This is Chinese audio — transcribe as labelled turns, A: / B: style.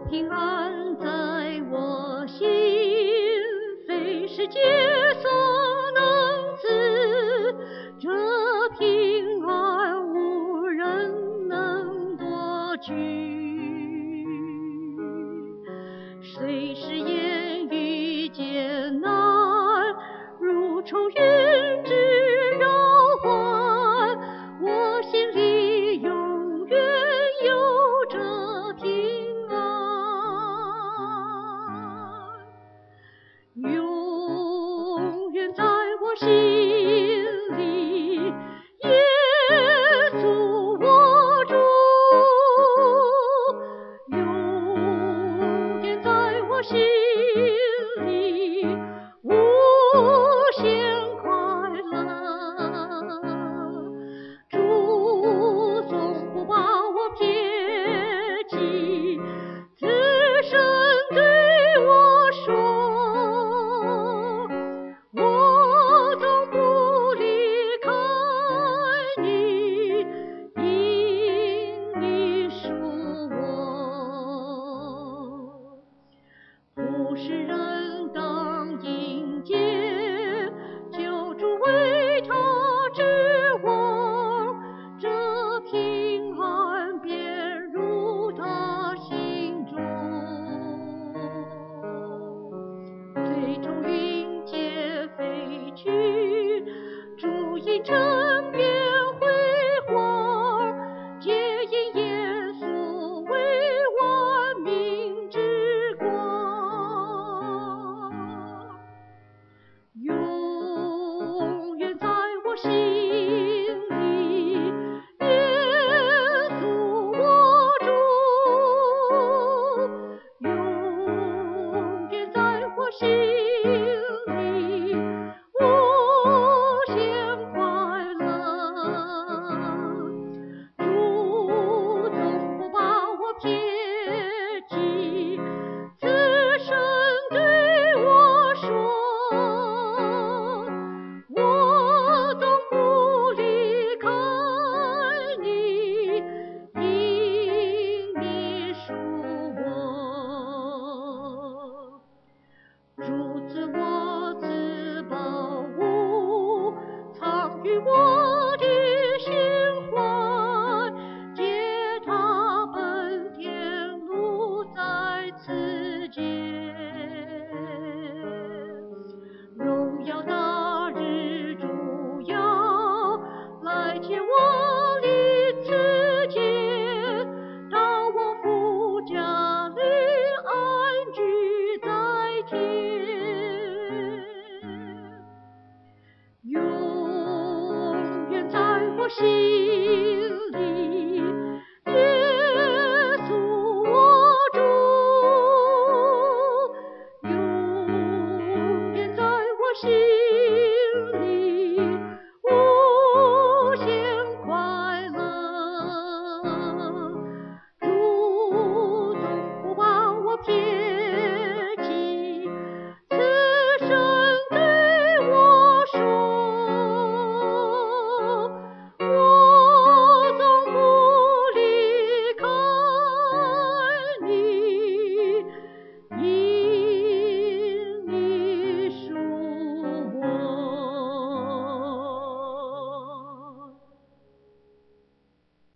A: 平安在我心，非世界所能赐。这平安无人能夺去，虽是言语艰难，如愁云之扰患，我心里永远有着平安，永远在我心里，耶稣我主，永远在我心里，无限快乐。主总不把我撇弃，自身对我说，我总不离开你，因你属我。不是人当迎接，救主为他之王，这平安便入他心中。最终云皆飞去，主因枕边辉煌，皆因耶稣为万民之光。永远在我心里，耶稣我主，永远在我心里，无限快乐。主总不把我撇弃，自身对我说，我总不离开你，因你属我。主赐我